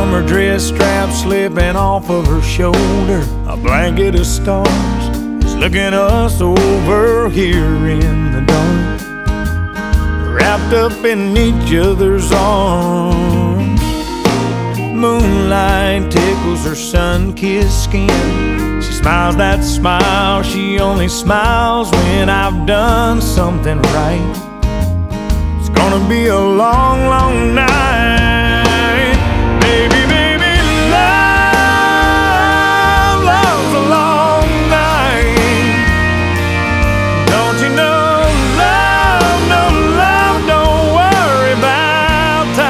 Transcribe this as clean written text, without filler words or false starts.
summer dress strap slipping off of her shoulder. A blanket of stars is looking us over here in the dark, wrapped up in each other's arms. Moonlight tickles her sun-kissed skin. She smiles that smile she only smiles when I've done something right. It's gonna be a long, long night.